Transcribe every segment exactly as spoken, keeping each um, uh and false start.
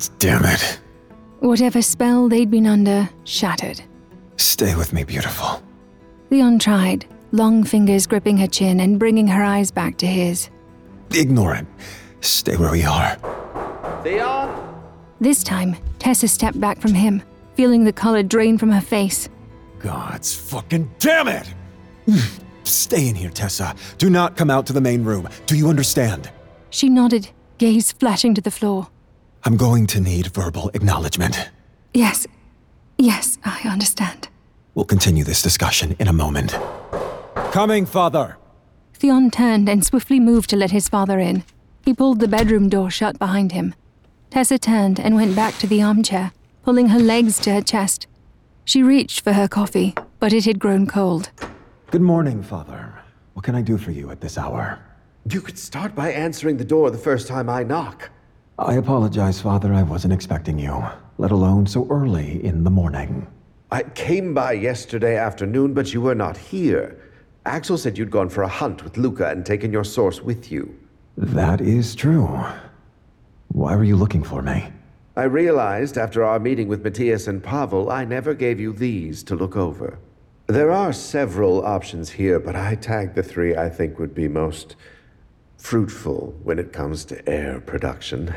God damn it. Whatever spell they'd been under shattered. Stay with me, beautiful. Theon tried, long fingers gripping her chin and bringing her eyes back to his. Ignore it. Stay where we are. Theon? This time, Tessa stepped back from him, feeling the color drain from her face. God's fucking damn it! Stay in here, Tessa. Do not come out to the main room. Do you understand? She nodded, gaze flashing to the floor. I'm going to need verbal acknowledgement. Yes. Yes, I understand. We'll continue this discussion in a moment. Coming, father! Theon turned and swiftly moved to let his father in. He pulled the bedroom door shut behind him. Tessa turned and went back to the armchair, pulling her legs to her chest. She reached for her coffee, but it had grown cold. Good morning, father. What can I do for you at this hour? You could start by answering the door the first time I knock. I apologize, father. I wasn't expecting you, let alone so early in the morning. I came by yesterday afternoon, but you were not here. Axel said you'd gone for a hunt with Luca and taken your source with you. That is true. Why were you looking for me? I realized after our meeting with Matthias and Pavel, I never gave you these to look over. There are several options here, but I tagged the three I think would be most fruitful when it comes to air production.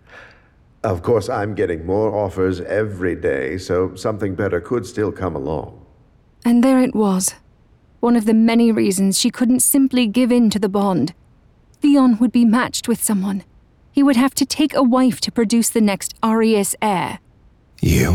Of course, I'm getting more offers every day, so something better could still come along. And there it was. One of the many reasons she couldn't simply give in to the bond. Theon would be matched with someone. He would have to take a wife to produce the next Arius heir. You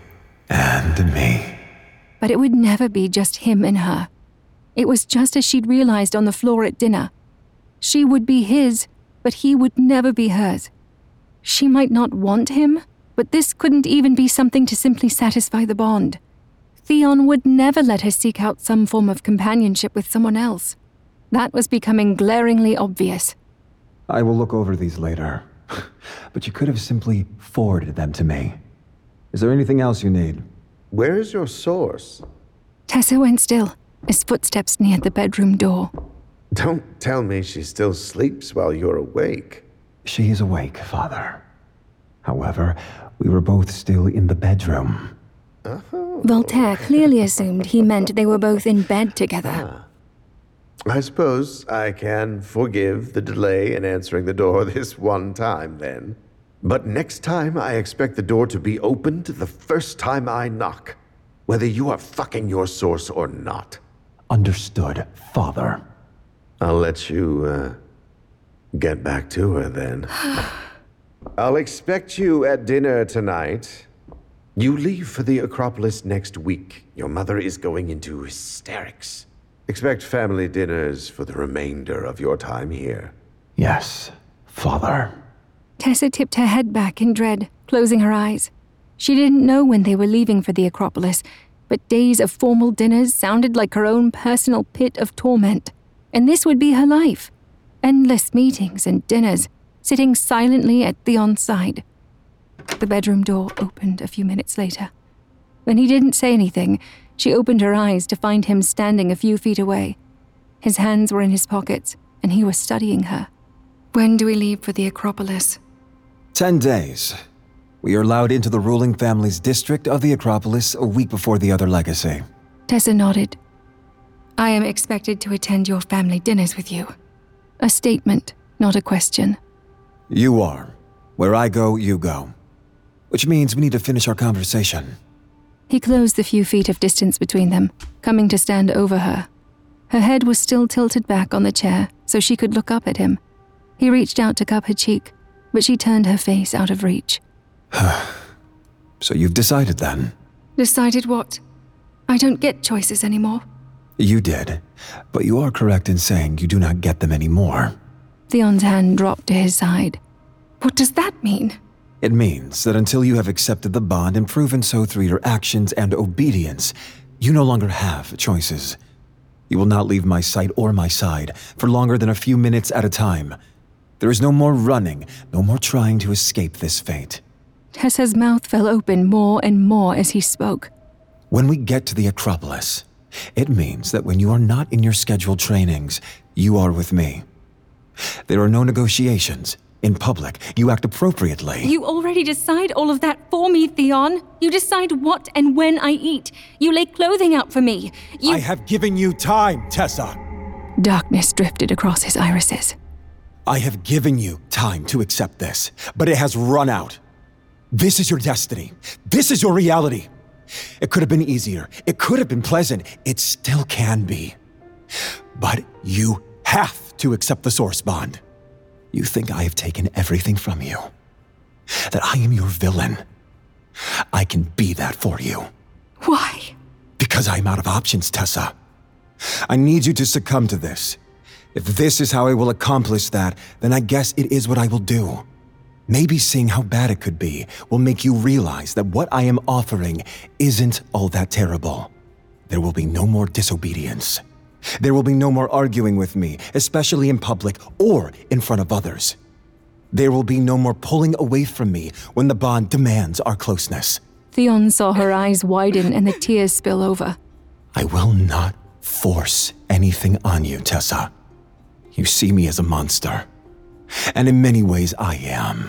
and me. But it would never be just him and her. It was just as she'd realized on the floor at dinner. She would be his, but he would never be hers. She might not want him, but this couldn't even be something to simply satisfy the bond. Theon would never let her seek out some form of companionship with someone else. That was becoming glaringly obvious. I will look over these later, but you could have simply forwarded them to me. Is there anything else you need? Where is your source? Tessa went still, as footsteps neared the bedroom door. Don't tell me she still sleeps while you're awake. She is awake, father. However, we were both still in the bedroom. Oh. Voltaire clearly assumed he meant they were both in bed together. Ah. I suppose I can forgive the delay in answering the door this one time, then. But next time, I expect the door to be opened the first time I knock, whether you are fucking your source or not. Understood, father. I'll let you, uh, get back to her, then. I'll expect you at dinner tonight. You leave for the Acropolis next week. Your mother is going into hysterics. Expect family dinners for the remainder of your time here. Yes, father. Tessa tipped her head back in dread, closing her eyes. She didn't know when they were leaving for the Acropolis, but days of formal dinners sounded like her own personal pit of torment. And this would be her life. Endless meetings and dinners, sitting silently at Theon's side. The bedroom door opened a few minutes later. When he didn't say anything, she opened her eyes to find him standing a few feet away. His hands were in his pockets, and he was studying her. When do we leave for the Acropolis? Ten days. We are allowed into the ruling family's district of the Acropolis a week before the other legacy. Tessa nodded. I am expected to attend your family dinners with you. A statement, not a question. You are. Where I go, you go. Which means we need to finish our conversation. He closed the few feet of distance between them, coming to stand over her. Her head was still tilted back on the chair, so she could look up at him. He reached out to cup her cheek, but she turned her face out of reach. So you've decided then? Decided what? I don't get choices anymore. You did, but you are correct in saying you do not get them anymore. Theon's hand dropped to his side. What does that mean? It means that until you have accepted the bond and proven so through your actions and obedience, you no longer have choices. You will not leave my sight or my side for longer than a few minutes at a time. There is no more running, no more trying to escape this fate. Tessa's mouth fell open more and more as he spoke. When we get to the Acropolis, it means that when you are not in your scheduled trainings, you are with me. There are no negotiations, In public, you act appropriately. You already decide all of that for me, Theon. You decide what and when I eat. You lay clothing out for me. You... I have given you time, Tessa. Darkness drifted across his irises. I have given you time to accept this, but it has run out. This is your destiny. This is your reality. It could have been easier. It could have been pleasant. It still can be. But you have to accept the source bond. You think I have taken everything from you? That I am your villain? I can be that for you. Why? Because I'm out of options, Tessa. I need you to succumb to this. If this is how I will accomplish that, then I guess it is what I will do. Maybe seeing how bad it could be will make you realize that what I am offering isn't all that terrible. There will be no more disobedience. There will be no more arguing with me, especially in public or in front of others. There will be no more pulling away from me when the bond demands our closeness. Theon saw her eyes widen and the tears spill over. I will not force anything on you, Tessa. You see me as a monster, and in many ways I am.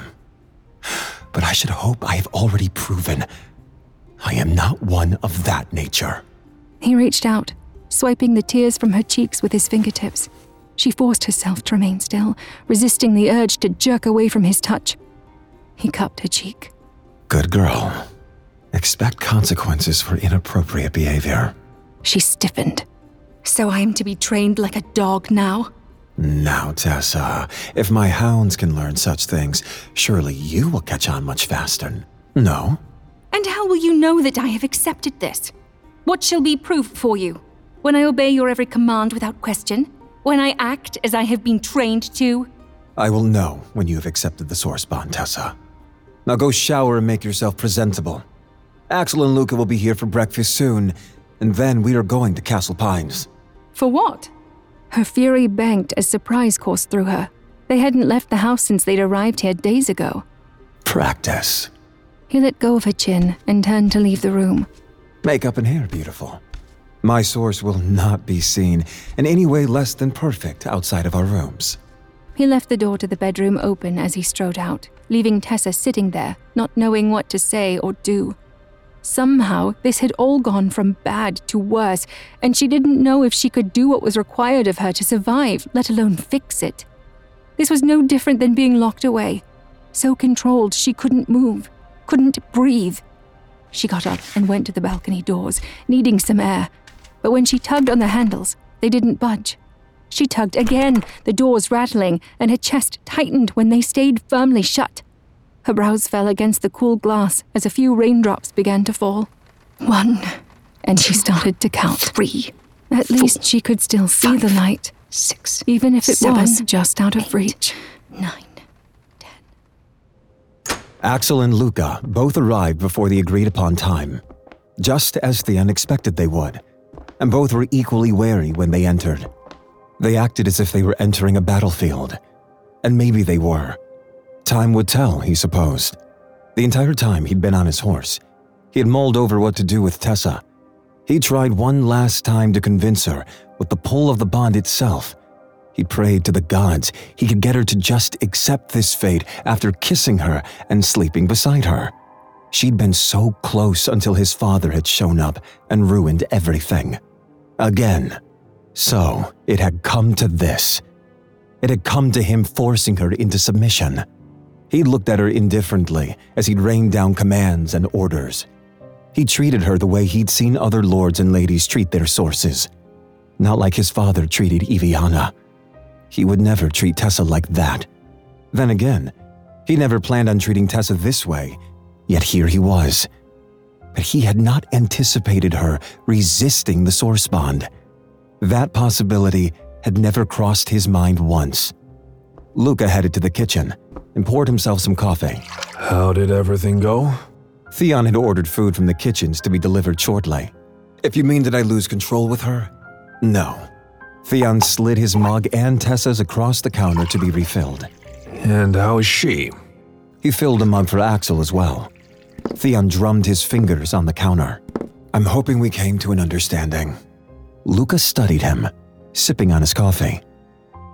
But I should hope I have already proven I am not one of that nature. He reached out, swiping the tears from her cheeks with his fingertips. She forced herself to remain still, resisting the urge to jerk away from his touch. He cupped her cheek. Good girl. Expect consequences for inappropriate behavior. She stiffened. So I am to be trained like a dog now? Now, Tessa, if my hounds can learn such things, surely you will catch on much faster. No? And how will you know that I have accepted this? What shall be proof for you? When I obey your every command without question? When I act as I have been trained to? I will know when you have accepted the source bond, Tessa. Now go shower and make yourself presentable. Axel and Luca will be here for breakfast soon, and then we are going to Castle Pines. For what? Her fury banked as surprise coursed through her. They hadn't left the house since they'd arrived here days ago. Practice. He let go of her chin and turned to leave the room. Makeup and hair, beautiful. My source will not be seen in any way less than perfect outside of our rooms. He left the door to the bedroom open as he strode out, leaving Tessa sitting there, not knowing what to say or do. Somehow, this had all gone from bad to worse, and she didn't know if she could do what was required of her to survive, let alone fix it. This was no different than being locked away, so controlled she couldn't move, couldn't breathe. She got up and went to the balcony doors, needing some air. But when she tugged on the handles, they didn't budge. She tugged again, the doors rattling, and her chest tightened when they stayed firmly shut. Her brows fell against the cool glass as a few raindrops began to fall. One, and she started to count. Three. At least she could still see the light. Six. Even if it was just out of reach. Nine. Axel and Luca both arrived before the agreed-upon time, just as Theon expected they would, and both were equally wary when they entered. They acted as if they were entering a battlefield, and maybe they were. Time would tell, he supposed. The entire time he'd been on his horse, he had mulled over what to do with Tessa. He tried one last time to convince her with the pull of the bond itself. He prayed to the gods he could get her to just accept this fate after kissing her and sleeping beside her. She'd been so close until his father had shown up and ruined everything. Again. So it had come to this. It had come to him forcing her into submission. He looked at her indifferently as he'd rained down commands and orders. He treated her the way he'd seen other lords and ladies treat their sources. Not like his father treated Eviana. He would never treat Tessa like that. Then again, he never planned on treating Tessa this way, yet here he was. But he had not anticipated her resisting the source bond. That possibility had never crossed his mind once. Luca headed to the kitchen and poured himself some coffee. How did everything go? Theon had ordered food from the kitchens to be delivered shortly. If you mean did I lose control with her? No. Theon slid his mug and Tessa's across the counter to be refilled. And how is she? He filled a mug for Axel as well. Theon drummed his fingers on the counter. I'm hoping we came to an understanding. Luca studied him, sipping on his coffee.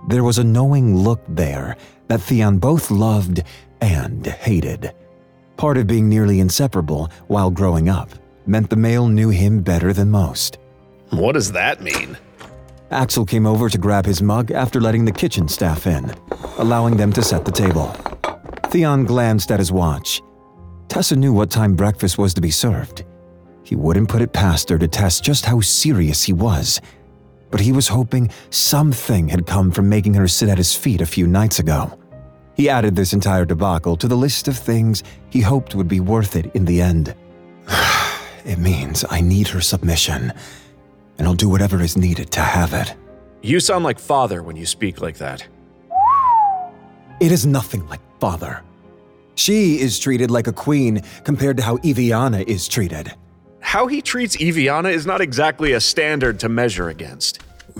There was a knowing look there that Theon both loved and hated. Part of being nearly inseparable while growing up meant the male knew him better than most. What does that mean? Axel came over to grab his mug after letting the kitchen staff in, allowing them to set the table. Theon glanced at his watch. Tessa knew what time breakfast was to be served. He wouldn't put it past her to test just how serious he was, but he was hoping something had come from making her sit at his feet a few nights ago. He added this entire debacle to the list of things he hoped would be worth it in the end. It means I need her submission, and I'll do whatever is needed to have it. You sound like father when you speak like that. It is nothing like father. She is treated like a queen compared to how Eviana is treated. How he treats Eviana is not exactly a standard to measure against.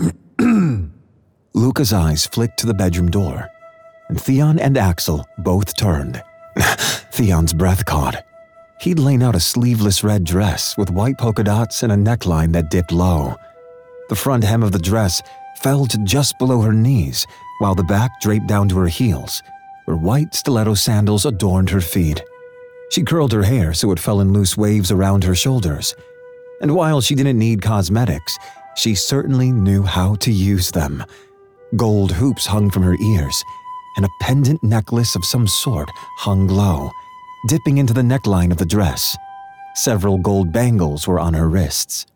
Luca's eyes flicked to the bedroom door, and Theon and Axel both turned. Theon's breath caught. He'd laid out a sleeveless red dress with white polka dots and a neckline that dipped low. The front hem of the dress fell to just below her knees, while the back draped down to her heels, where white stiletto sandals adorned her feet. She curled her hair so it fell in loose waves around her shoulders, and while she didn't need cosmetics, she certainly knew how to use them. Gold hoops hung from her ears, and a pendant necklace of some sort hung low, dipping into the neckline of the dress. Several gold bangles were on her wrists.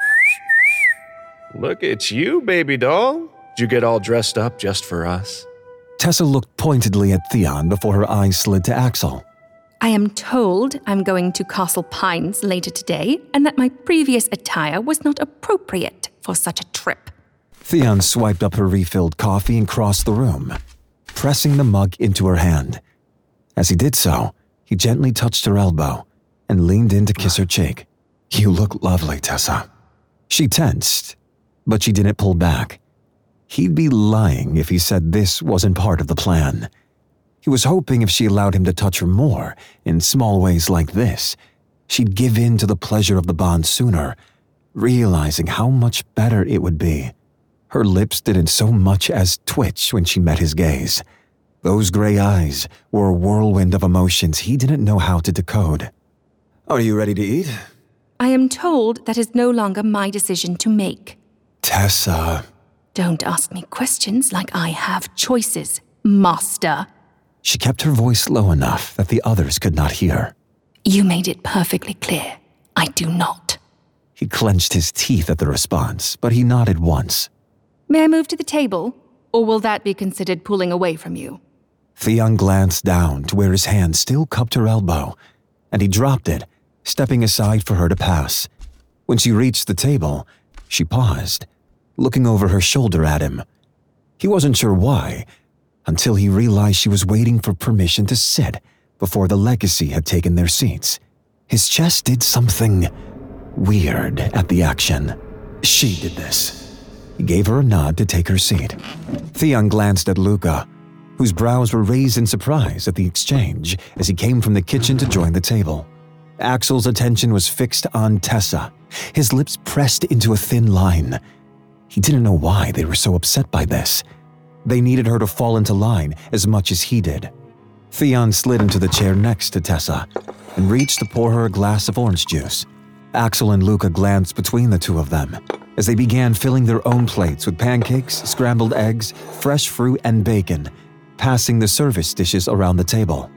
Look at you, baby doll. Did you get all dressed up just for us? Tessa looked pointedly at Theon before her eyes slid to Axel. I am told I'm going to Castle Pines later today, and that my previous attire was not appropriate for such a trip. Theon swiped up her refilled coffee and crossed the room, pressing the mug into her hand. As he did so, he gently touched her elbow and leaned in to kiss her cheek. You look lovely, Tessa. She tensed, but she didn't pull back. He'd be lying if he said this wasn't part of the plan. He was hoping if she allowed him to touch her more, in small ways like this, she'd give in to the pleasure of the bond sooner, realizing how much better it would be. Her lips didn't so much as twitch when she met his gaze. Those gray eyes were a whirlwind of emotions he didn't know how to decode. Are you ready to eat? I am told that is no longer my decision to make. Tessa. Don't ask me questions like I have choices, master. She kept her voice low enough that the others could not hear. You made it perfectly clear. I do not. He clenched his teeth at the response, but he nodded once. May I move to the table, or will that be considered pulling away from you? Theon glanced down to where his hand still cupped her elbow, and he dropped it, stepping aside for her to pass. When she reached the table, she paused, looking over her shoulder at him. He wasn't sure why, until he realized she was waiting for permission to sit before the legacy had taken their seats. His chest did something weird at the action. She did this. He gave her a nod to take her seat. Theon glanced at Luca, whose brows were raised in surprise at the exchange as he came from the kitchen to join the table. Axel's attention was fixed on Tessa, his lips pressed into a thin line. He didn't know why they were so upset by this. They needed her to fall into line as much as he did. Theon slid into the chair next to Tessa and reached to pour her a glass of orange juice. Axel and Luca glanced between the two of them as they began filling their own plates with pancakes, scrambled eggs, fresh fruit, and bacon, passing the service dishes around the table.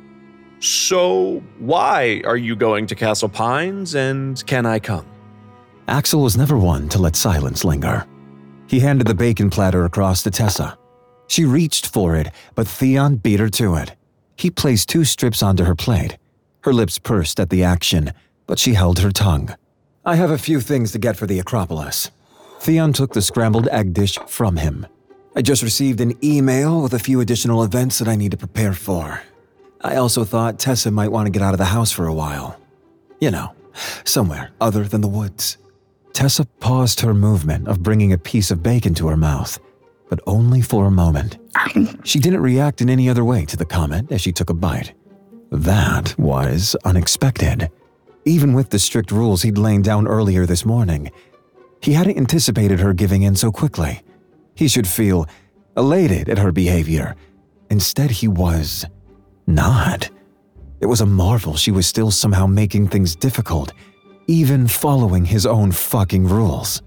So, why are you going to Castle Pines, and can I come? Axel was never one to let silence linger. He handed the bacon platter across to Tessa. She reached for it, but Theon beat her to it. He placed two strips onto her plate. Her lips pursed at the action, but she held her tongue. I have a few things to get for the Acropolis. Theon took the scrambled egg dish from him. I just received an email with a few additional events that I need to prepare for. I also thought Tessa might want to get out of the house for a while. You know, somewhere other than the woods. Tessa paused her movement of bringing a piece of bacon to her mouth, but only for a moment. She didn't react in any other way to the comment as she took a bite. That was unexpected. Even with the strict rules he'd laid down earlier this morning, he hadn't anticipated her giving in so quickly. He should feel elated at her behavior. Instead, he was not. It was a marvel she was still somehow making things difficult, even following his own fucking rules.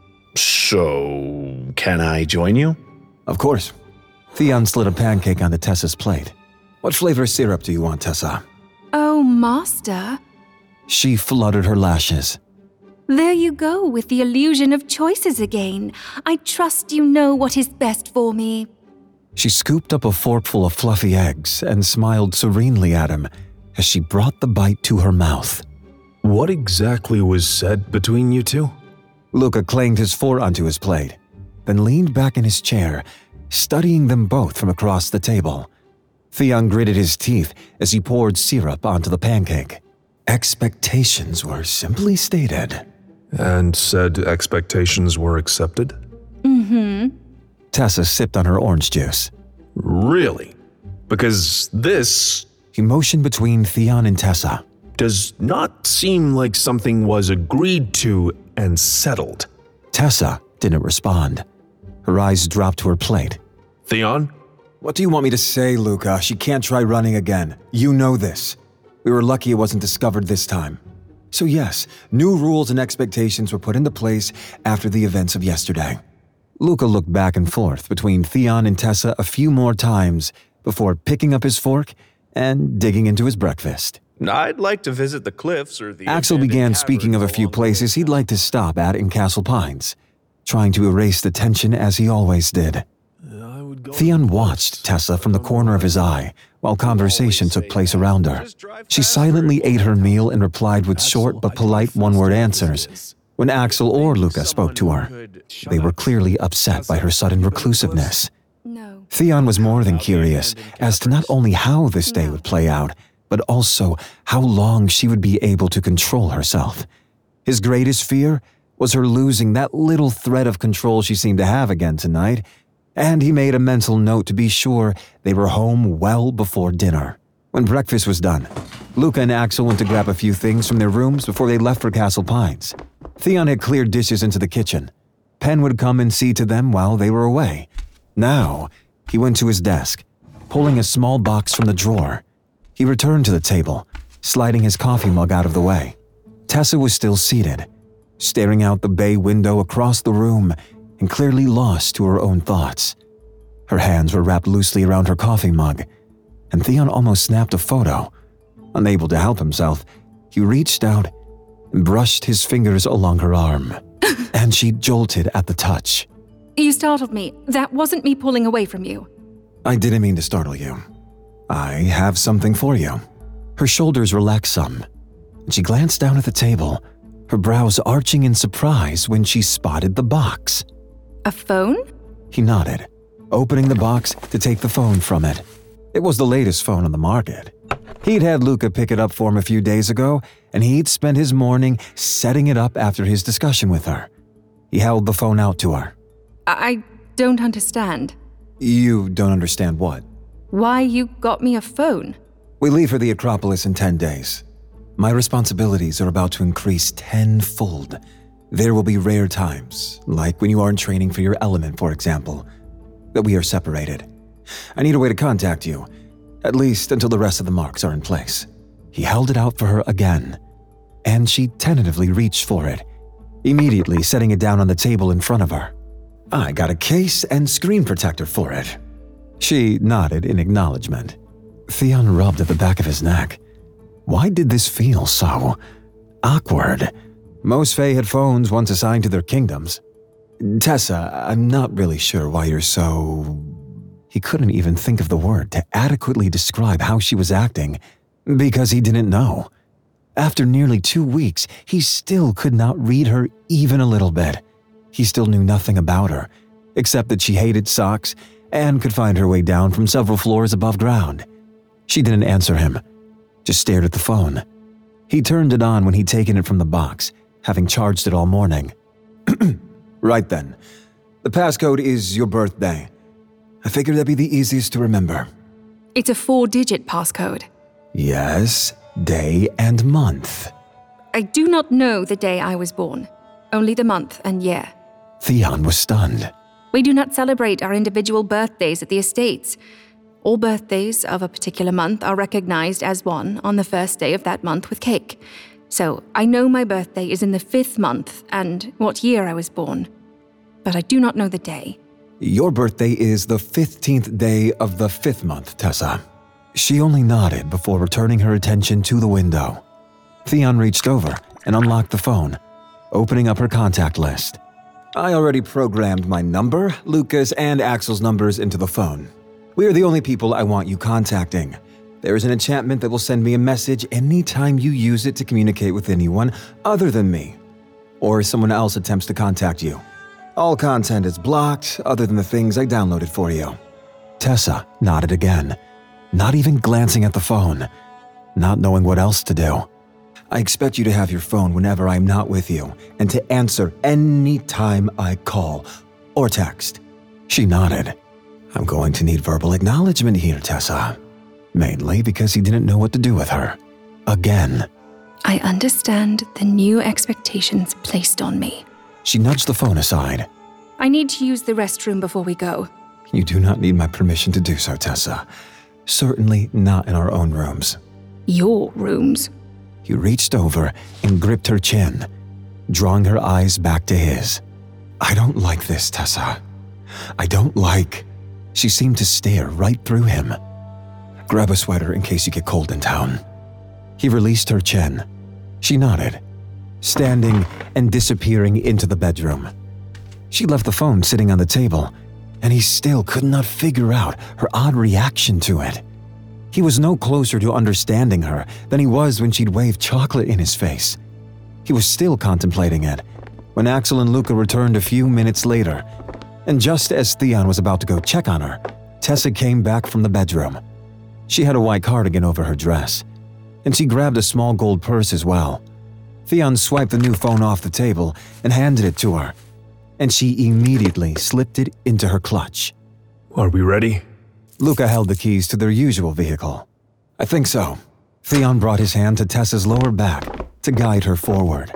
So, can I join you? Of course. Theon slid a pancake onto Tessa's plate. What flavor syrup do you want, Tessa? Oh, Master. She fluttered her lashes. There you go with the illusion of choices again. I trust you know what is best for me. She scooped up a forkful of fluffy eggs and smiled serenely at him as she brought the bite to her mouth. What exactly was said between you two? Luca clanged his fork onto his plate, then leaned back in his chair, studying them both from across the table. Theon gritted his teeth as he poured syrup onto the pancake. Expectations were simply stated. And said expectations were accepted? Mm-hmm. Tessa sipped on her orange juice. Really? Because this He motioned between Theon and Tessa. does not seem like something was agreed to and settled. Tessa didn't respond. Her eyes dropped to her plate. Theon? What do you want me to say, Luca? She can't try running again. You know this. We were lucky it wasn't discovered this time. So yes, new rules and expectations were put into place after the events of yesterday. Luca looked back and forth between Theon and Tessa a few more times before picking up his fork and digging into his breakfast. I'd like to visit the cliffs or the... Axel abandoned began speaking of a caverns few along the places he'd like to stop at in Castle Pines, trying to erase the tension as he always did. Theon watched Tessa from the corner of his eye while conversation took place around her. She silently ate her meal and replied with short but polite one-word answers. When Axel or Luca spoke to her, they were clearly upset by her sudden reclusiveness. No. Theon was more than curious as to not only how this day would play out, but also how long she would be able to control herself. His greatest fear was her losing that little thread of control she seemed to have again tonight, and he made a mental note to be sure they were home well before dinner. When breakfast was done, Luca and Axel went to grab a few things from their rooms before they left for Castle Pines. Theon had cleared dishes into the kitchen. Penn would come and see to them while they were away. Now, he went to his desk, pulling a small box from the drawer. He returned to the table, sliding his coffee mug out of the way. Tessa was still seated, staring out the bay window across the room and clearly lost to her own thoughts. Her hands were wrapped loosely around her coffee mug, and Theon almost snapped a photo. Unable to help himself, he reached out and brushed his fingers along her arm, and she jolted at the touch. You startled me. That wasn't me pulling away from you. I didn't mean to startle you. I have something for you. Her shoulders relaxed some, and she glanced down at the table, her brows arching in surprise when she spotted the box. A phone? He nodded, opening the box to take the phone from it. It was the latest phone on the market. He'd had Luca pick it up for him a few days ago, and he'd spent his morning setting it up after his discussion with her. He held the phone out to her. I don't understand. You don't understand what? Why you got me a phone? We leave for the Acropolis in ten days. My responsibilities are about to increase tenfold. There will be rare times, like when you are in training for your element, for example, that we are separated. I need a way to contact you, at least until the rest of the marks are in place. He held it out for her again, and she tentatively reached for it, immediately setting it down on the table in front of her. I got a case and screen protector for it. She nodded in acknowledgement. Theon rubbed at the back of his neck. Why did this feel so awkward? Most Fae had phones once assigned to their kingdoms. Tessa, I'm not really sure why you're so... He couldn't even think of the word to adequately describe how she was acting, because he didn't know. After nearly two weeks, he still could not read her even a little bit. He still knew nothing about her, except that she hated socks and could find her way down from several floors above ground. She didn't answer him, just stared at the phone. He turned it on when he'd taken it from the box, having charged it all morning. Right then. The passcode is your birthday. I figured that'd be the easiest to remember. It's a four-digit passcode. Yes, day and month. I do not know the day I was born, only the month and year. Theon was stunned. We do not celebrate our individual birthdays at the estates. All birthdays of a particular month are recognized as one on the first day of that month with cake. So I know my birthday is in the fifth month and what year I was born, but I do not know the day. Your birthday is the fifteenth day of the fifth month, Tessa. She only nodded before returning her attention to the window. Theon reached over and unlocked the phone, opening up her contact list. I already programmed my number, Luca's, and Axel's numbers into the phone. We are the only people I want you contacting. There is an enchantment that will send me a message anytime you use it to communicate with anyone other than me, or someone else attempts to contact you. All content is blocked other than the things I downloaded for you. Tessa nodded again, not even glancing at the phone, not knowing what else to do. I expect you to have your phone whenever I'm not with you and to answer any time I call or text. She nodded. I'm going to need verbal acknowledgement here, Tessa. Mainly because he didn't know what to do with her. Again. I understand the new expectations placed on me. She nudged the phone aside. I need to use the restroom before we go. You do not need my permission to do so, Tessa. Certainly not in our own rooms. Your rooms? He reached over and gripped her chin, drawing her eyes back to his. I don't like this, Tessa. I don't like... She seemed to stare right through him. Grab a sweater in case you get cold in town. He released her chin. She nodded, standing and disappearing into the bedroom. She left the phone sitting on the table, and he still could not figure out her odd reaction to it. He was no closer to understanding her than he was when she'd waved chocolate in his face. He was still contemplating it when Axel and Luca returned a few minutes later, and just as Theon was about to go check on her, Tessa came back from the bedroom. She had a white cardigan over her dress, and she grabbed a small gold purse as well. Theon swiped the new phone off the table and handed it to her, and she immediately slipped it into her clutch. Are we ready? Luca held the keys to their usual vehicle. I think so. Theon brought his hand to Tessa's lower back to guide her forward.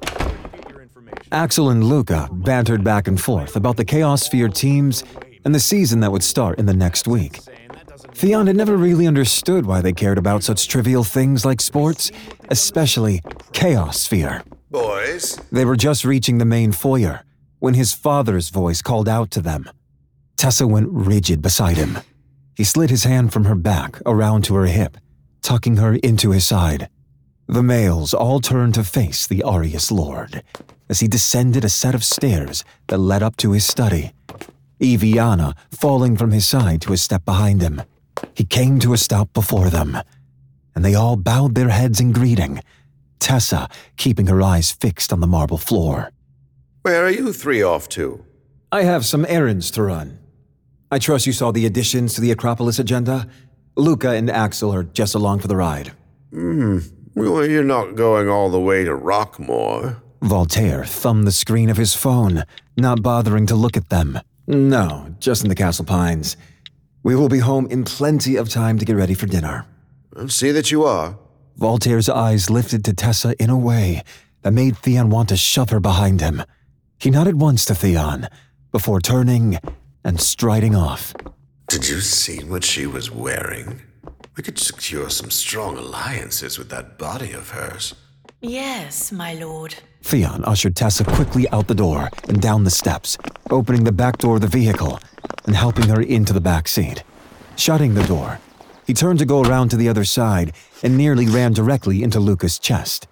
Axel and Luca bantered back and forth about the Chaos Sphere teams and the season that would start in the next week. Theon had never really understood why they cared about such trivial things like sports, especially Chaos Sphere. Boys? They were just reaching the main foyer when his father's voice called out to them. Tessa went rigid beside him. He slid his hand from her back around to her hip, tucking her into his side. The males all turned to face the Arius Lord as he descended a set of stairs that led up to his study, Eviana falling from his side to a step behind him. He came to a stop before them, and they all bowed their heads in greeting, Tessa keeping her eyes fixed on the marble floor. Where are you three off to? I have some errands to run. I trust you saw the additions to the Acropolis agenda? Luca and Axel are just along for the ride. Hmm. Well, you're not going all the way to Rockmore. Voltaire thumbed the screen of his phone, not bothering to look at them. No, just in the Castle Pines. We will be home in plenty of time to get ready for dinner. I'll see that you are. Voltaire's eyes lifted to Tessa in a way that made Theon want to shove her behind him. He nodded once to Theon, before turning and striding off. Did you see what she was wearing? We could secure some strong alliances with that body of hers. Yes, my lord. Theon ushered Tessa quickly out the door and down the steps, opening the back door of the vehicle and helping her into the back seat. Shutting the door, he turned to go around to the other side and nearly ran directly into Luca's chest.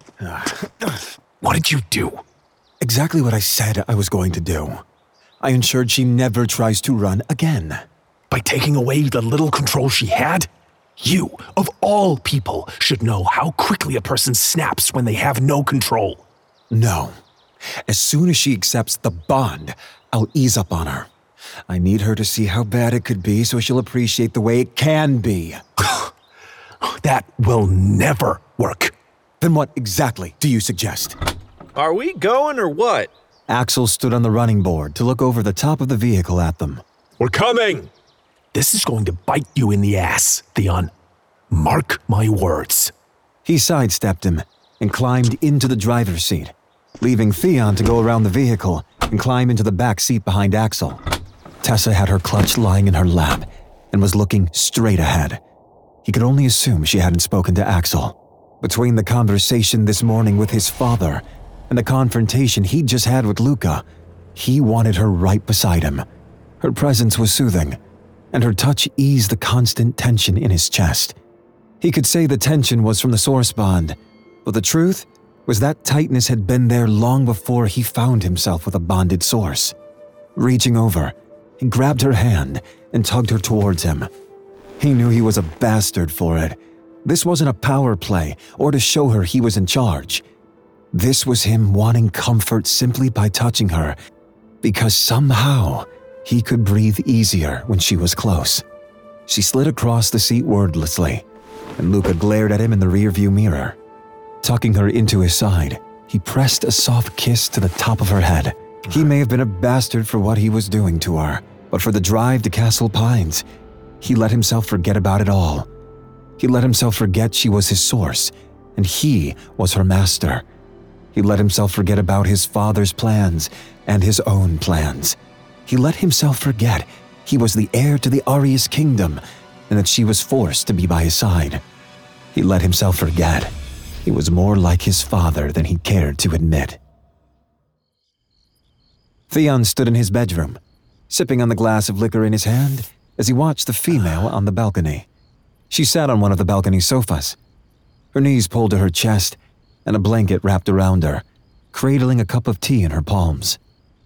What did you do? Exactly what I said I was going to do. I ensured she never tries to run again. By taking away the little control she had? You, of all people, should know how quickly a person snaps when they have no control. No. As soon as she accepts the bond, I'll ease up on her. I need her to see how bad it could be so she'll appreciate the way it can be. That will never work. Then what exactly do you suggest? Are we going or what? Axel stood on the running board to look over the top of the vehicle at them. We're coming! This is going to bite you in the ass, Theon. Mark my words. He sidestepped him and climbed into the driver's seat, leaving Theon to go around the vehicle and climb into the back seat behind Axel. Tessa had her clutch lying in her lap and was looking straight ahead. He could only assume she hadn't spoken to Axel. Between the conversation this morning with his father and the confrontation he'd just had with Luca, he wanted her right beside him. Her presence was soothing, and her touch eased the constant tension in his chest. He could say the tension was from the source bond, but the truth was that tightness had been there long before he found himself with a bonded source. Reaching over, he grabbed her hand and tugged her towards him. He knew he was a bastard for it. This wasn't a power play or to show her he was in charge. This was him wanting comfort simply by touching her, because somehow he could breathe easier when she was close. She slid across the seat wordlessly, and Luca glared at him in the rearview mirror. Tucking her into his side, he pressed a soft kiss to the top of her head. He may have been a bastard for what he was doing to her, but for the drive to Castle Pines, he let himself forget about it all. He let himself forget she was his source, and he was her master. He let himself forget about his father's plans and his own plans. He let himself forget he was the heir to the Arius kingdom and that she was forced to be by his side. He let himself forget he was more like his father than he cared to admit. Theon stood in his bedroom, sipping on the glass of liquor in his hand as he watched the female on the balcony. She sat on one of the balcony sofas. Her knees pulled to her chest and a blanket wrapped around her, cradling a cup of tea in her palms.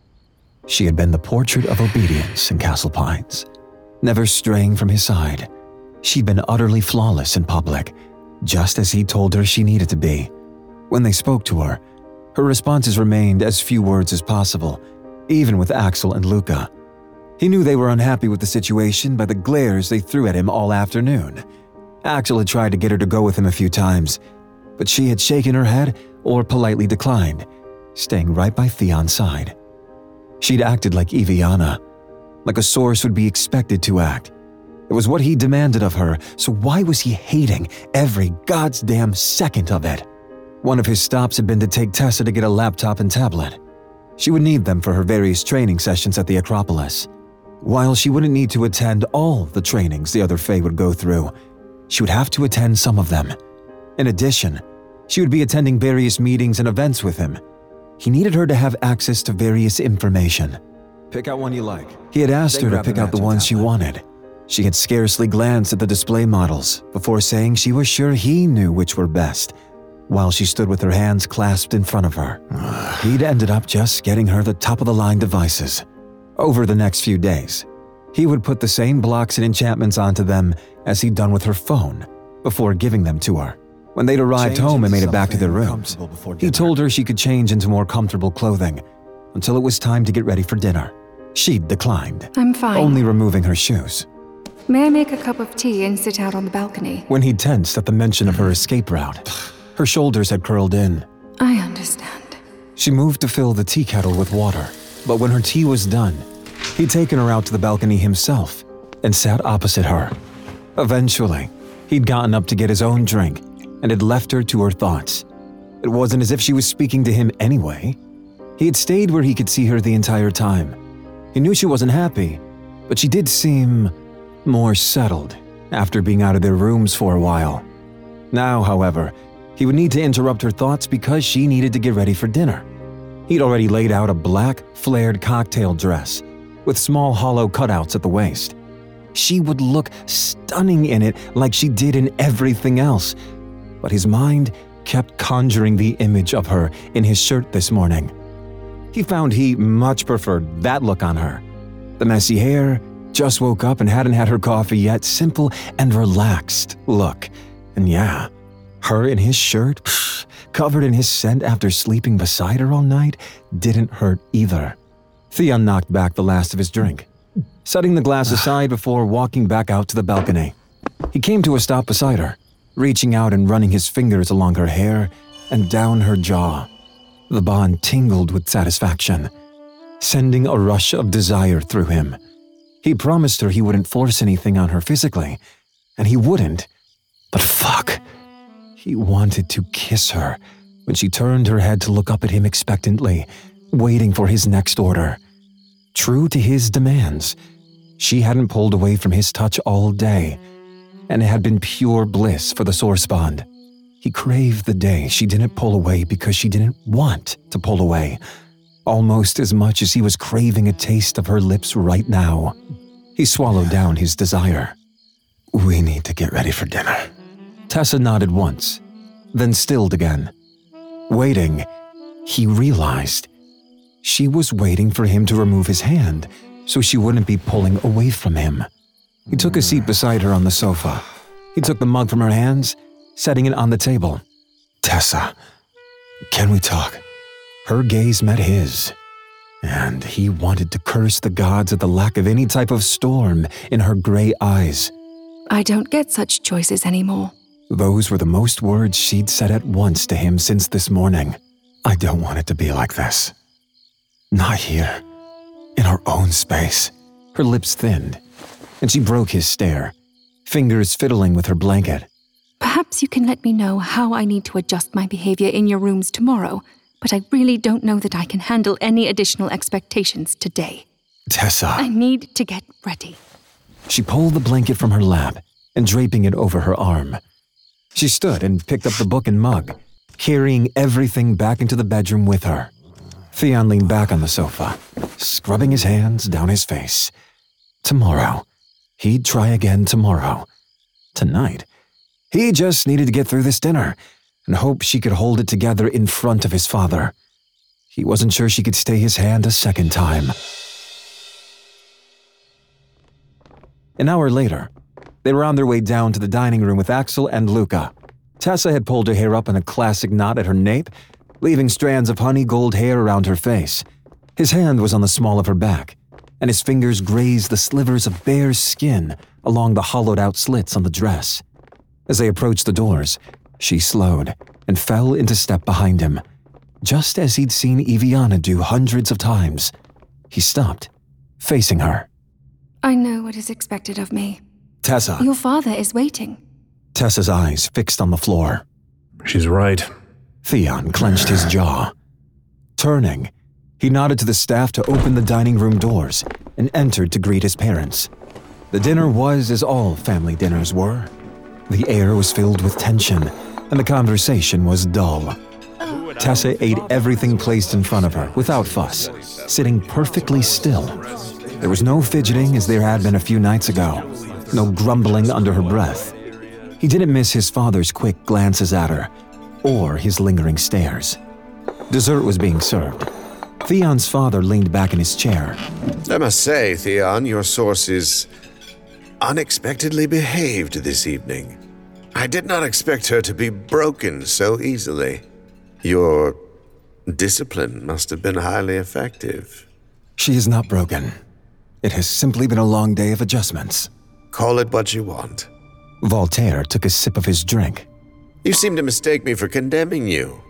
She had been the portrait of obedience in Castle Pines, never straying from his side. She'd been utterly flawless in public, just as he told her she needed to be. When they spoke to her, her responses remained as few words as possible, even with Axel and Luca. He knew they were unhappy with the situation by the glares they threw at him all afternoon. Axel had tried to get her to go with him a few times, but she had shaken her head or politely declined, staying right by Theon's side. She'd acted like Eviana, like a source would be expected to act. It was what he demanded of her, so why was he hating every goddamn second of it? One of his stops had been to take Tessa to get a laptop and tablet. She would need them for her various training sessions at the Acropolis. While she wouldn't need to attend all the trainings the other Fae would go through, she would have to attend some of them. In addition, she would be attending various meetings and events with him. He needed her to have access to various information. Pick out one you like. He had asked her to pick out the ones she wanted. She had scarcely glanced at the display models before saying she was sure he knew which were best, while she stood with her hands clasped in front of her. He'd ended up just getting her the top-of-the-line devices. Over the next few days, he would put the same blocks and enchantments onto them as he'd done with her phone before giving them to her. When they'd arrived home and made it back to their rooms, he told her she could change into more comfortable clothing until it was time to get ready for dinner. She'd declined, I'm fine. only removing her shoes. May I make a cup of tea and sit out on the balcony? When he tensed at the mention of her escape route, her shoulders had curled in. I understand. She moved to fill the tea kettle with water, but when her tea was done, he'd taken her out to the balcony himself and sat opposite her. Eventually, he'd gotten up to get his own drink and had left her to her thoughts. It wasn't as if she was speaking to him anyway. He had stayed where he could see her the entire time. He knew she wasn't happy, but she did seem more settled after being out of their rooms for a while. Now, however, he would need to interrupt her thoughts because she needed to get ready for dinner. He'd already laid out a black, flared cocktail dress with small hollow cutouts at the waist. She would look stunning in it like she did in everything else, but his mind kept conjuring the image of her in his shirt this morning. He found he much preferred that look on her. The messy hair, just woke up and hadn't had her coffee yet, simple and relaxed look. And yeah, her in his shirt, pff, covered in his scent after sleeping beside her all night, didn't hurt either. Theon knocked back the last of his drink, setting the glass aside before walking back out to the balcony. He came to a stop beside her, reaching out and running his fingers along her hair and down her jaw. The bond tingled with satisfaction, sending a rush of desire through him. He promised her he wouldn't force anything on her physically, and he wouldn't. But fuck, he wanted to kiss her when she turned her head to look up at him expectantly, waiting for his next order. True to his demands, She hadn't pulled away from his touch all day, and it had been pure bliss for the sore spond. He craved the day she didn't pull away because she didn't want to pull away, almost as much as he was craving a taste of her lips right now. He swallowed down his desire. "We need to get ready for dinner." Tessa nodded once, then stilled again. Waiting, he realized she was waiting for him to remove his hand so she wouldn't be pulling away from him. He took a seat beside her on the sofa. He took the mug from her hands, setting it on the table. "Tessa, can we talk?" Her gaze met his, and he wanted to curse the gods at the lack of any type of storm in her gray eyes. I don't get such choices anymore. Those were the most words she'd said at once to him since this morning. "I don't want it to be like this. Not here, in our own space." Her lips thinned, and she broke his stare, fingers fiddling with her blanket. Perhaps you can let me know how I need to adjust my behavior in your rooms tomorrow, but I really don't know that I can handle any additional expectations today. "Tessa." I need to get ready. She pulled the blanket from her lap and draping it over her arm. She stood and picked up the book and mug, carrying everything back into the bedroom with her. Theon leaned back on the sofa, scrubbing his hands down his face. Tomorrow. He'd try again tomorrow. Tonight. He just needed to get through this dinner and hope she could hold it together in front of his father. He wasn't sure she could stay his hand a second time. An hour later, they were on their way down to the dining room with Axel and Luca. Tessa had pulled her hair up in a classic knot at her nape, leaving strands of honey gold hair around her face. His hand was on the small of her back, and his fingers grazed the slivers of bare skin along the hollowed-out slits on the dress. As they approached the doors, she slowed and fell into step behind him, just as he'd seen Eviana do hundreds of times. He stopped, facing her. I know what is expected of me. "Tessa." Your father is waiting. Tessa's eyes fixed on the floor. She's right. Theon clenched his jaw. Turning, he nodded to the staff to open the dining room doors and entered to greet his parents. The dinner was as all family dinners were. The air was filled with tension, and the conversation was dull. Tessa ate everything placed in front of her without fuss, sitting perfectly still. There was no fidgeting as there had been a few nights ago, no grumbling under her breath. He didn't miss his father's quick glances at her, or his lingering stares. Dessert was being served. Theon's father leaned back in his chair. "I must say, Theon, your source is unexpectedly behaved this evening. I did not expect her to be broken so easily. Your discipline must have been highly effective." "She is not broken. It has simply been a long day of adjustments." "Call it what you want." Voltaire took a sip of his drink. "You seem to mistake me for condemning you.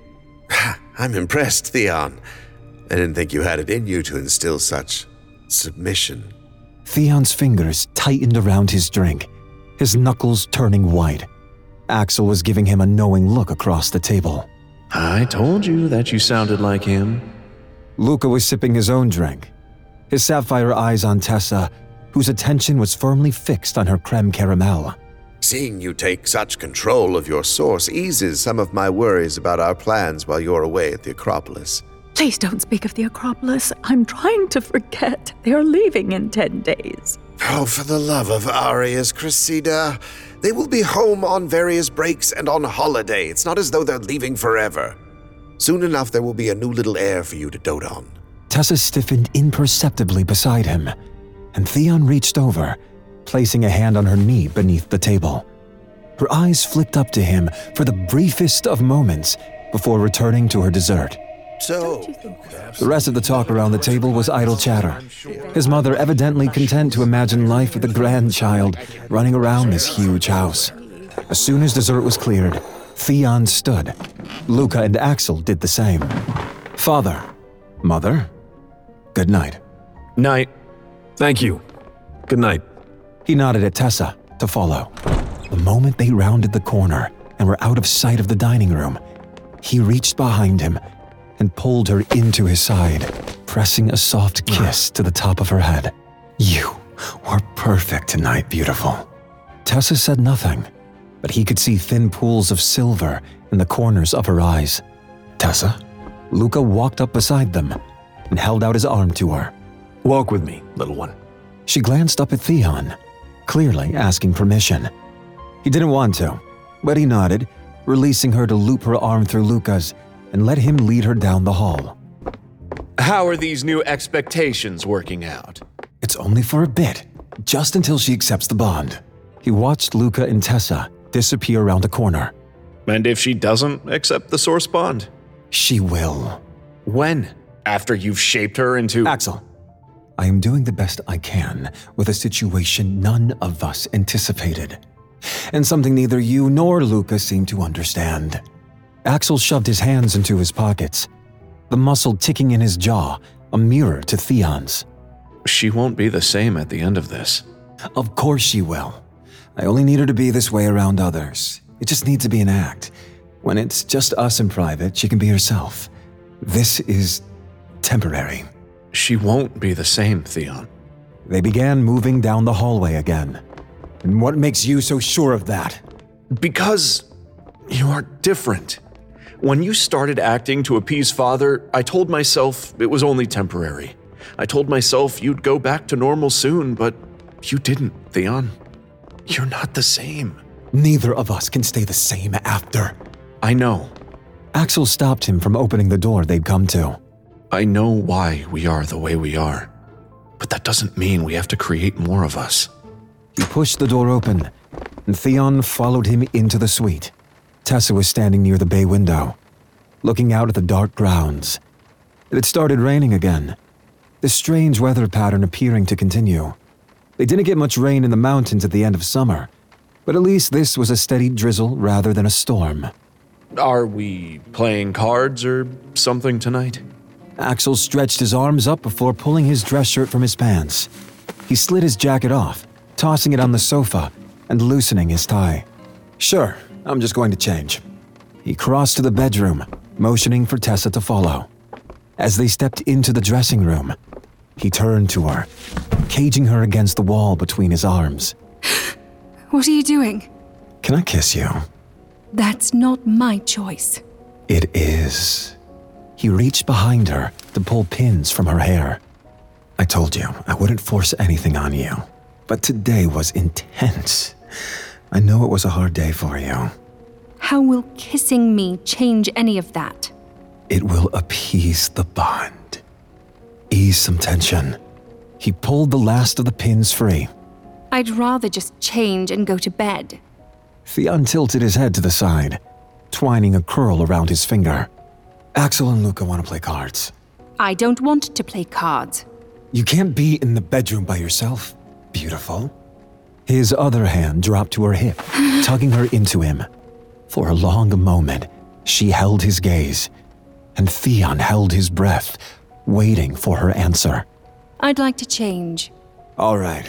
I'm impressed, Theon. I didn't think you had it in you to instill such submission." Theon's fingers tightened around his drink, his knuckles turning white. Axel was giving him a knowing look across the table. I told you that you sounded like him. Luca was sipping his own drink, his sapphire eyes on Tessa, whose attention was firmly fixed on her creme caramel. "Seeing you take such control of your source eases some of my worries about our plans while you're away at the Acropolis." Please don't speak of the Acropolis. I'm trying to forget. They're leaving in ten days. "Oh, for the love of Arius, Cressida. They will be home on various breaks and on holiday. It's not as though they're leaving forever. Soon enough, there will be a new little heir for you to dote on." Tessa stiffened imperceptibly beside him, and Theon reached over, placing a hand on her knee beneath the table. Her eyes flicked up to him for the briefest of moments before returning to her dessert. "So, The rest of the talk around the table was idle chatter, his mother evidently content to imagine life with a grandchild running around this huge house. As soon as dessert was cleared, Theon stood. Luca and Axel did the same. "Father, Mother, good night." Night. Thank you. Good night. He nodded at Tessa to follow. The moment they rounded the corner and were out of sight of the dining room, he reached behind him and pulled her into his side, pressing a soft kiss to the top of her head. "You We're perfect tonight, beautiful. Tessa said nothing, but he could see thin pools of silver in the corners of her eyes. Tessa? Luca walked up beside them and held out his arm to her. Walk with me, little one. She glanced up at Theon, clearly asking permission. He didn't want to, but he nodded, releasing her to loop her arm through Luca's and let him lead her down the hall. How are these new expectations working out? It's only for a bit, just until she accepts the bond. He watched Luca and Tessa disappear around a corner. And if she doesn't accept the source bond? She will. When? After you've shaped her into— Axel, I am doing the best I can with a situation none of us anticipated, and something neither you nor Luca seem to understand. Axel shoved his hands into his pockets, the muscle ticking in his jaw, a mirror to Theon's. She won't be the same at the end of this. Of course she will. I only need her to be this way around others. It just needs to be an act. When it's just us in private, she can be herself. This is temporary. She won't be the same, Theon. They began moving down the hallway again. And what makes you so sure of that? Because you are different. When you started acting to appease Father, I told myself it was only temporary. I told myself you'd go back to normal soon, but you didn't, Theon. You're not the same. Neither of us can stay the same after. I know. Axel stopped him from opening the door they'd come to. I know why we are the way we are, but that doesn't mean we have to create more of us. He pushed the door open, and Theon followed him into the suite. Tessa was standing near the bay window, looking out at the dark grounds. It had started raining again, this strange weather pattern appearing to continue. They didn't get much rain in the mountains at the end of summer, but at least this was a steady drizzle rather than a storm. Are we playing cards or something tonight? Axel stretched his arms up before pulling his dress shirt from his pants. He slid his jacket off, tossing it on the sofa and loosening his tie. Sure, I'm just going to change. He crossed to the bedroom, motioning for Tessa to follow. As they stepped into the dressing room, he turned to her, caging her against the wall between his arms. What are you doing? Can I kiss you? That's not my choice. It is. He reached behind her to pull pins from her hair. I told you I wouldn't force anything on you, but today was intense. I know it was a hard day for you. How will kissing me change any of that? It will appease the bond. Ease some tension. He pulled the last of the pins free. I'd rather just change and go to bed. Theon tilted his head to the side, twining a curl around his finger. Axel and Luca want to play cards. I don't want to play cards. You can't be in the bedroom by yourself, beautiful. His other hand dropped to her hip, tugging her into him. For a long moment, she held his gaze, and Theon held his breath, waiting for her answer. I'd like to change. All right.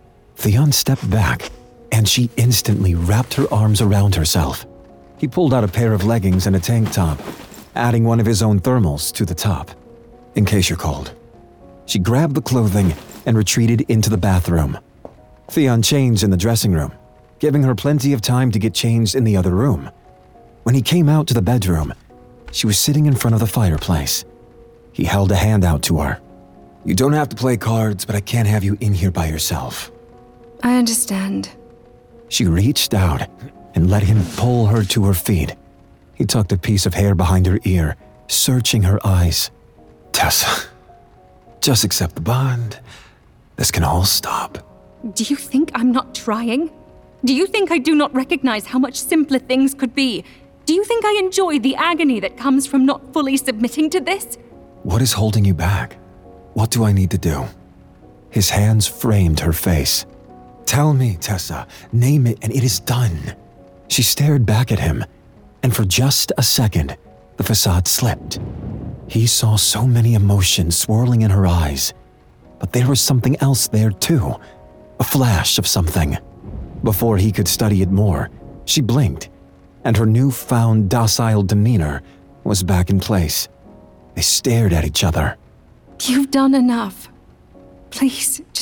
Theon stepped back, and she instantly wrapped her arms around herself. He pulled out a pair of leggings and a tank top, adding one of his own thermals to the top, in case you're cold. She grabbed the clothing and retreated into the bathroom. Theon changed in the dressing room, giving her plenty of time to get changed in the other room. When he came out to the bedroom, she was sitting in front of the fireplace. He held a hand out to her. You don't have to play cards, but I can't have you in here by yourself. I understand. She reached out and let him pull her to her feet. He tucked a piece of hair behind her ear, searching her eyes. Tessa, just accept the bond. This can all stop. Do you think I'm not trying? Do you think I do not recognize how much simpler things could be? Do you think I enjoy the agony that comes from not fully submitting to this? What is holding you back? What do I need to do? His hands framed her face. Tell me, Tessa. Name it and it is done. She stared back at him, and for just a second, the facade slipped. He saw so many emotions swirling in her eyes, but there was something else there too, a flash of something. Before he could study it more, she blinked, and her newfound docile demeanor was back in place. They stared at each other. You've done enough. Please, just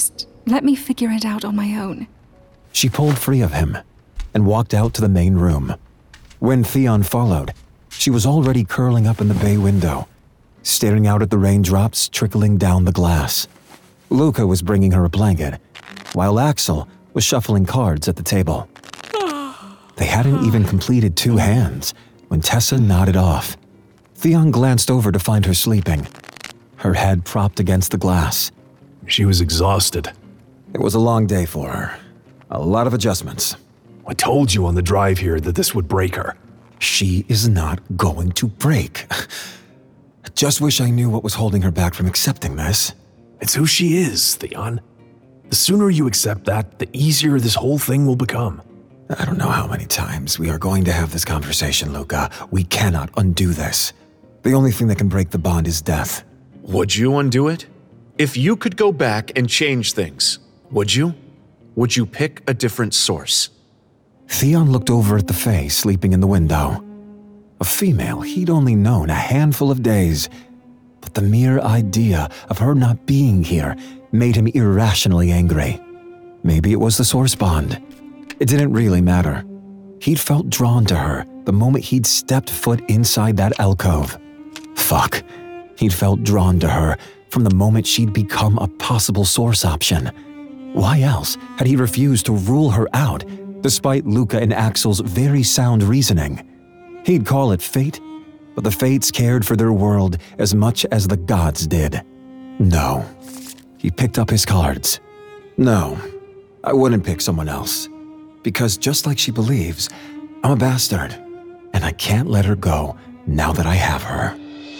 Let me figure it out on my own. She pulled free of him and walked out to the main room. When Theon followed, she was already curling up in the bay window, staring out at the raindrops trickling down the glass. Luca was bringing her a blanket, while Axel was shuffling cards at the table. They hadn't even completed two hands when Tessa nodded off. Theon glanced over to find her sleeping, her head propped against the glass. She was exhausted. It was a long day for her. A lot of adjustments. I told you on the drive here that this would break her. She is not going to break. I just wish I knew what was holding her back from accepting this. It's who she is, Theon. The sooner you accept that, the easier this whole thing will become. I don't know how many times we are going to have this conversation, Luca. We cannot undo this. The only thing that can break the bond is death. Would you undo it? If you could go back and change things, would you? Would you pick a different source? Theon looked over at the Fae sleeping in the window. A female he'd only known a handful of days, but the mere idea of her not being here made him irrationally angry. Maybe it was the source bond. It didn't really matter. He'd felt drawn to her the moment he'd stepped foot inside that alcove. Fuck. He'd felt drawn to her from the moment she'd become a possible source option. Why else had he refused to rule her out, despite Luca and Axel's very sound reasoning? He'd call it fate, but the fates cared for their world as much as the gods did. No. He picked up his cards. No, I wouldn't pick someone else. Because just like she believes, I'm a bastard, and I can't let her go now that I have her.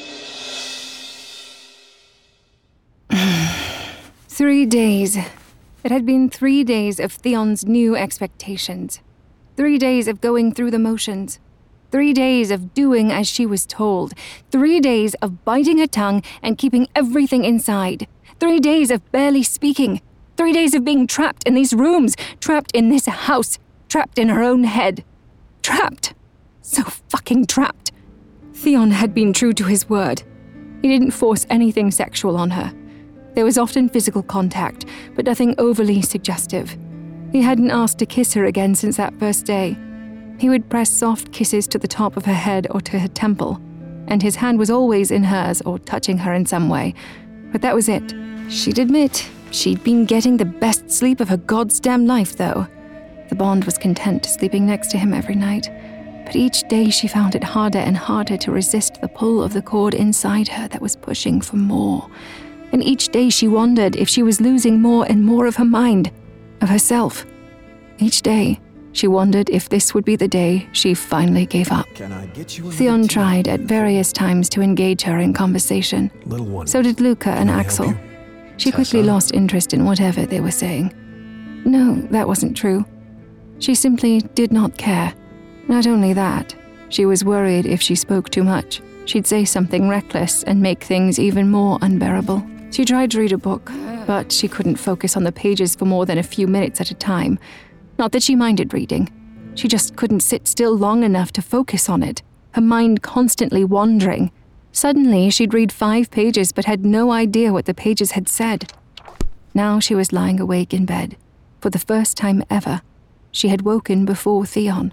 Three days. It had been three days of Theon's new expectations. Three days of going through the motions. Three days of doing as she was told. Three days of biting her tongue and keeping everything inside. Three days of barely speaking. Three days of being trapped in these rooms, trapped in this house, trapped in her own head. Trapped. So fucking trapped. Theon had been true to his word. He didn't force anything sexual on her. There was often physical contact, but nothing overly suggestive. He hadn't asked to kiss her again since that first day. He would press soft kisses to the top of her head or to her temple, and his hand was always in hers or touching her in some way. But that was it. She'd admit she'd been getting the best sleep of her goddamn life, though. The bond was content sleeping next to him every night, but each day she found it harder and harder to resist the pull of the cord inside her that was pushing for more. And each day she wondered if she was losing more and more of her mind, of herself. Each day, she wondered if this would be the day she finally gave up. Can I get you Theon tried at various times to engage her in conversation. Little one. So did Luca and Can I help Axel. you? She quickly Tessa? lost interest in whatever they were saying. No, that wasn't true. She simply did not care. Not only that, she was worried if she spoke too much, she'd say something reckless and make things even more unbearable. She tried to read a book, but she couldn't focus on the pages for more than a few minutes at a time. Not that she minded reading. She just couldn't sit still long enough to focus on it, her mind constantly wandering. Suddenly, she'd read five pages but had no idea what the pages had said. Now she was lying awake in bed. For the first time ever, she had woken before Theon.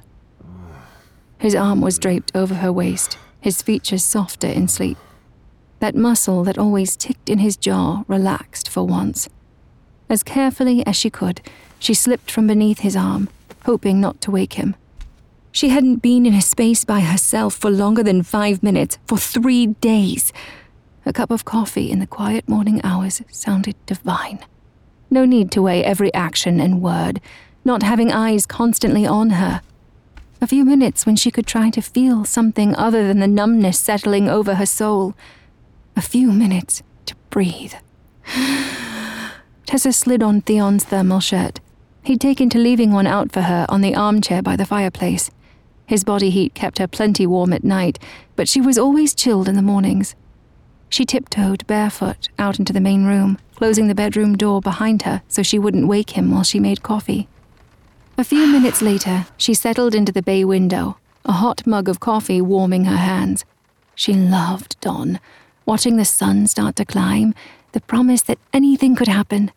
His arm was draped over her waist, his features softer in sleep. That muscle that always ticked in his jaw relaxed for once. As carefully as she could, she slipped from beneath his arm, hoping not to wake him. She hadn't been in a space by herself for longer than five minutes, for three days. A cup of coffee in the quiet morning hours sounded divine. No need to weigh every action and word, not having eyes constantly on her. A few minutes when she could try to feel something other than the numbness settling over her soul. A few minutes to breathe. Tessa slid on Theon's thermal shirt. He'd taken to leaving one out for her on the armchair by the fireplace. His body heat kept her plenty warm at night, but she was always chilled in the mornings. She tiptoed barefoot out into the main room, closing the bedroom door behind her so she wouldn't wake him while she made coffee. A few minutes later, she settled into the bay window, a hot mug of coffee warming her hands. She loved dawn, watching the sun start to climb, the promise that anything could happen.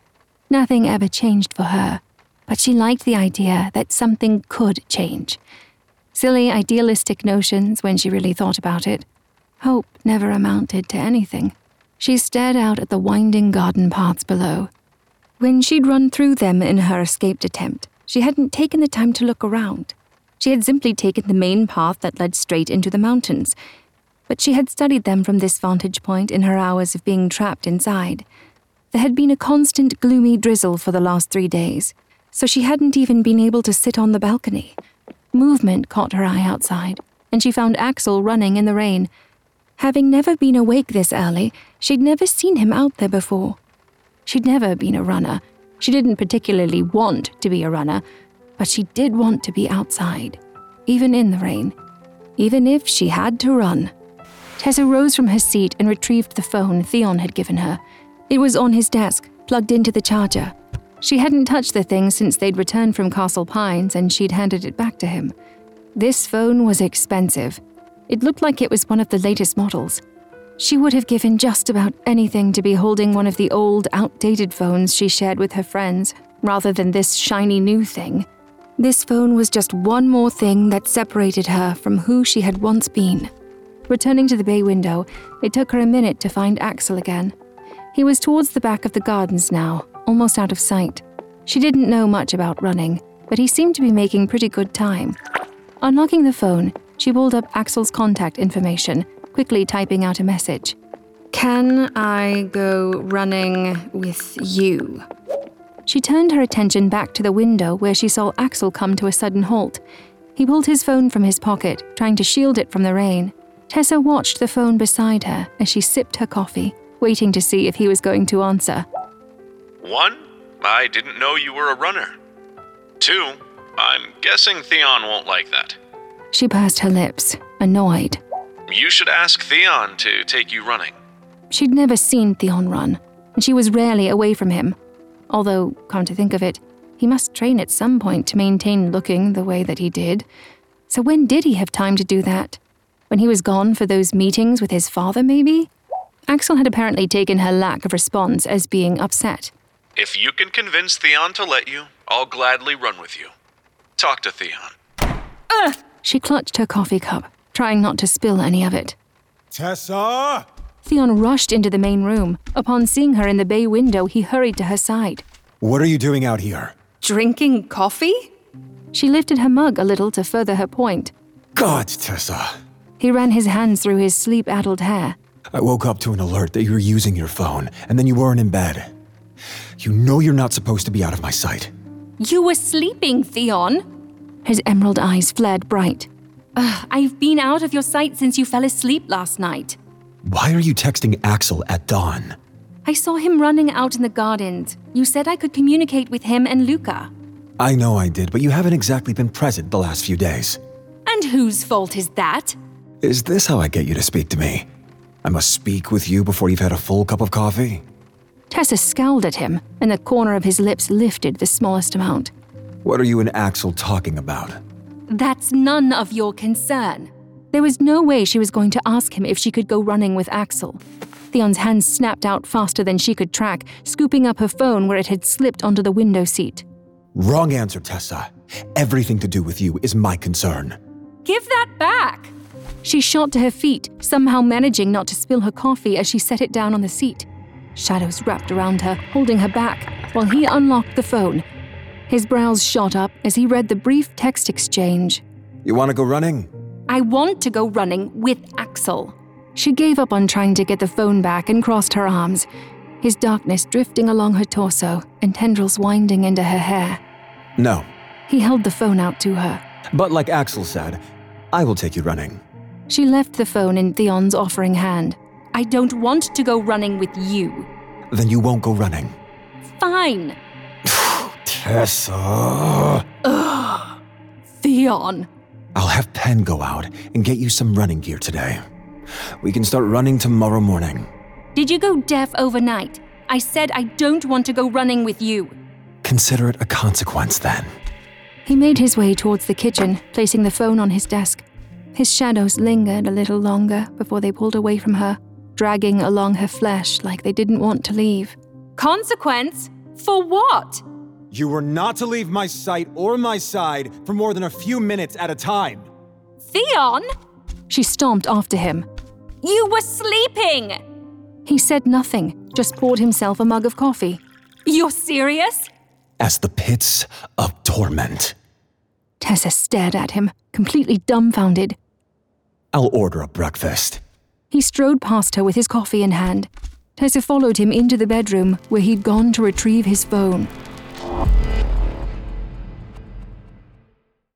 Nothing ever changed for her, but she liked the idea that something could change. Silly, idealistic notions when she really thought about it. Hope never amounted to anything. She stared out at the winding garden paths below. When she'd run through them in her escaped attempt, she hadn't taken the time to look around. She had simply taken the main path that led straight into the mountains, but she had studied them from this vantage point in her hours of being trapped inside. There had been a constant gloomy drizzle for the last three days, so she hadn't even been able to sit on the balcony. Movement caught her eye outside, and she found Axel running in the rain. Having never been awake this early, she'd never seen him out there before. She'd never been a runner. She didn't particularly want to be a runner, but she did want to be outside, even in the rain, even if she had to run. Tessa rose from her seat and retrieved the phone Theon had given her. It was on his desk, plugged into the charger. She hadn't touched the thing since they'd returned from Castle Pines, and she'd handed it back to him. This phone was expensive. It looked like it was one of the latest models. She would have given just about anything to be holding one of the old, outdated phones she shared with her friends, rather than this shiny new thing. This phone was just one more thing that separated her from who she had once been. Returning to the bay window, it took her a minute to find Axel again. He was towards the back of the gardens now, almost out of sight. She didn't know much about running, but he seemed to be making pretty good time. Unlocking the phone, she pulled up Axel's contact information, quickly typing out a message. "Can I go running with you?" She turned her attention back to the window where she saw Axel come to a sudden halt. He pulled his phone from his pocket, trying to shield it from the rain. Tessa watched the phone beside her as she sipped her coffee, waiting to see if he was going to answer. One, I didn't know you were a runner. Two, I'm guessing Theon won't like that. She pursed her lips, annoyed. You should ask Theon to take you running. She'd never seen Theon run, and she was rarely away from him. Although, come to think of it, he must train at some point to maintain looking the way that he did. So when did he have time to do that? When he was gone for those meetings with his father, maybe? Axel had apparently taken her lack of response as being upset. If you can convince Theon to let you, I'll gladly run with you. Talk to Theon. Ugh! She clutched her coffee cup, trying not to spill any of it. Tessa! Theon rushed into the main room. Upon seeing her in the bay window, he hurried to her side. What are you doing out here? Drinking coffee? She lifted her mug a little to further her point. God, Tessa. He ran his hands through his sleep-addled hair. I woke up to an alert that you were using your phone, and then you weren't in bed. You know you're not supposed to be out of my sight. You were sleeping, Theon. His emerald eyes flared bright. Ugh, I've been out of your sight since you fell asleep last night. Why are you texting Axel at dawn? I saw him running out in the gardens. You said I could communicate with him and Luca. I know I did, but you haven't exactly been present the last few days. And whose fault is that? Is this how I get you to speak to me? I must speak with you before you've had a full cup of coffee? Tessa scowled at him, and the corner of his lips lifted the smallest amount. What are you and Axel talking about? That's none of your concern. There was no way she was going to ask him if she could go running with Axel. Theon's hands snapped out faster than she could track, scooping up her phone where it had slipped onto the window seat. Wrong answer, Tessa. Everything to do with you is my concern. Give that back! She shot to her feet, somehow managing not to spill her coffee as she set it down on the seat. Shadows wrapped around her, holding her back, while he unlocked the phone. His brows shot up as he read the brief text exchange. You want to go running? I want to go running with Axel. She gave up on trying to get the phone back and crossed her arms, his darkness drifting along her torso and tendrils winding into her hair. No. He held the phone out to her. But like Axel said, I will take you running. She left the phone in Theon's offering hand. I don't want to go running with you. Then you won't go running. Fine. Tessa. Ugh. Theon. I'll have Penn go out and get you some running gear today. We can start running tomorrow morning. Did you go deaf overnight? I said I don't want to go running with you. Consider it a consequence then. He made his way towards the kitchen, placing the phone on his desk. His shadows lingered a little longer before they pulled away from her, dragging along her flesh like they didn't want to leave. Consequence? For what? You were not to leave my sight or my side for more than a few minutes at a time. Theon? She stomped after him. You were sleeping! He said nothing, just poured himself a mug of coffee. You're serious? As the pits of torment. Tessa stared at him, completely dumbfounded. I'll order a breakfast. He strode past her with his coffee in hand. Tessa followed him into the bedroom where he'd gone to retrieve his phone.